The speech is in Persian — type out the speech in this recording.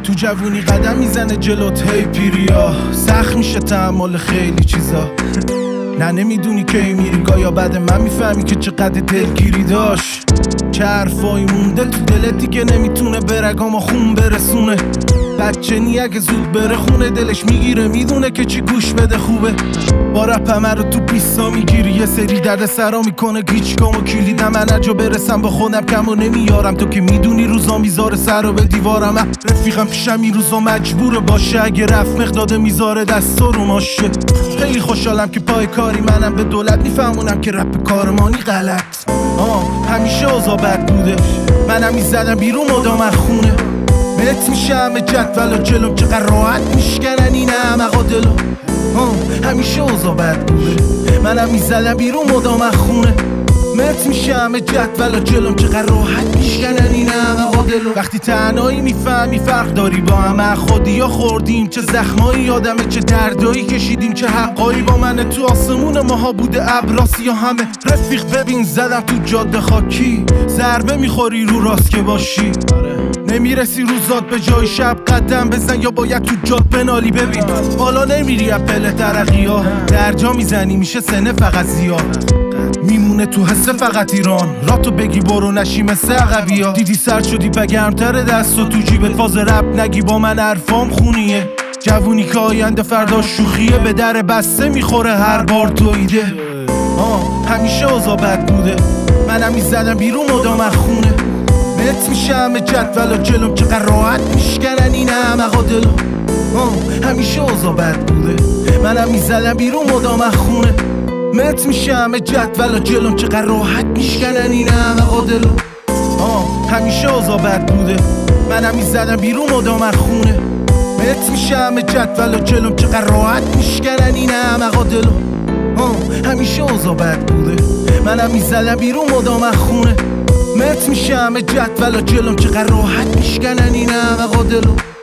تو جوونی قدم میزنه جلوت هی پیریا، سخت میشه تحمل خیلی چیزا. نه نمیدونی کی میری گایا بعد من میفهمی که چقدر دلگیری داشت. چه حرفایی مونده تو دلت دیگه نمیتونه برگام خون برسونه. بچه نی اگه زود بره خونه دلش میگیره میدونه که چی گوش بده خوبه. با رپ همه رو تو پیستا میگیری، یه سری درد سرا میکنه گیچکامو کلیدم. من اجا برسم با خودم کمو نمیارم، تو که میدونی روزا میذاره سر رو به دیوارم. رفیقم پیشم این روزا مجبوره باشه، اگه رفت مقداده میذاره دستا رو ماشه. خیلی خوشحالم که پای کاری منم به دولت میفهمونم که رپ کارمانی غلط. همیشه اوضاع بد بوده، منم میزدم بیرون مدام خونه. بهت میشه همه جدول و جلوم چقدر راحت میشکنن این احمقا دلو. همیشه اوضاع بد بوده، منم میزدم بیرون مدام خونه. مت میشه همه جدول و جلوم چقدر راحت میشکنن این احمقا دلو. وقتی تنهایی میفهمی فرق داری با همه، خودیا خوردیم چه زخمایی یادمه، چه دردایی کشیدیم، چه حقایی با منه. تو آسمون ماها بوده ابراسی یا همه. رفیق ببین زدم تو جاده خاکی، ضربه میخوری رو راست که باشی. نمیرسی روزات به جای شب قدم بزن یا باید تو جاد بنالی. ببین حالا نمیری اپل ترقی ها، درجا میزنی میشه سنه فقط زیاد. میمونه تو حسه فقط ایران، راتو بگی برو نشی مثل عقبی ها. دیدی سرد شدی بگرمتر دست و تو جیبت فاز رپ نگی با من حرفام خونیه. جوونی که آینده فردا شوخیه، به در بسته میخوره هر بار تو ایده. همیشه اوضاع بد بوده، منم میزدم بیرون مدام خونه. بهت میشه همه جدول و جلوم چقدر راحت میشکنن این احمقا دلو. همیشه اوضاع بد بوده، منم میزدم بیرون مدام خونه. مت میشه همه جدول و جلوم چقدر راحت میشکنن این احمقا دلو. همیشه اوضاع بد بوده، منم میزدم بیرون مدام خونه. مت میشه همه جدول و جلوم چقدر راحت میشکنن این احمقا دلو. همیشه اوضاع بد بوده، منم میزدم بیرون مدام خونه. مت میشه همه جدول و جلوم چقدر راحت میشکنن این احمقا دلو.